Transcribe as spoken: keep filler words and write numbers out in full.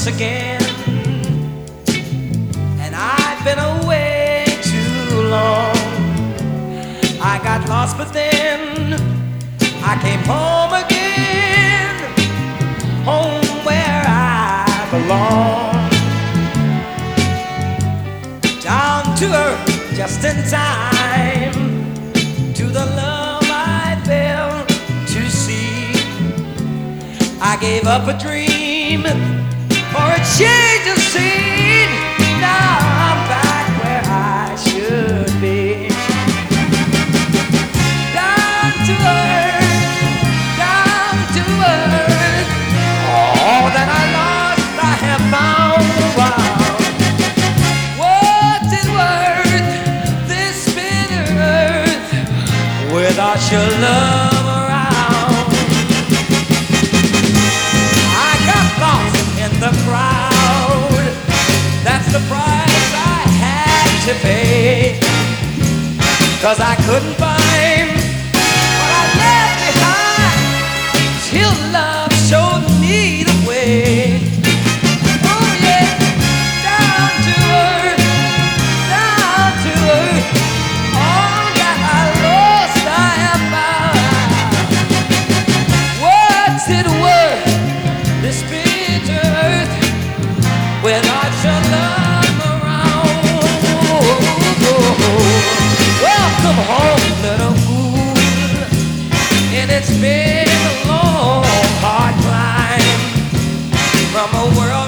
once again, and I've been away too long. I got lost, but then I came home again, home where I belong. Down to earth, just in time, to the love I failed to see. I gave up a dream for a change of scene. Now I'm back where I should be. Down to earth, down to earth. All that I lost I have found. Wow. What's it worth, this bitter earth, without your love around? I got lost in the crowd. That's the price I had to pay, 'cause I couldn't find what I left behind till love showed me the way. Oh yeah, down to earth, down to earth. All that I lost I have found. What's it worth, this bitter earth, without your love around? Welcome home, little fool, and it's been a long, hard climb from a world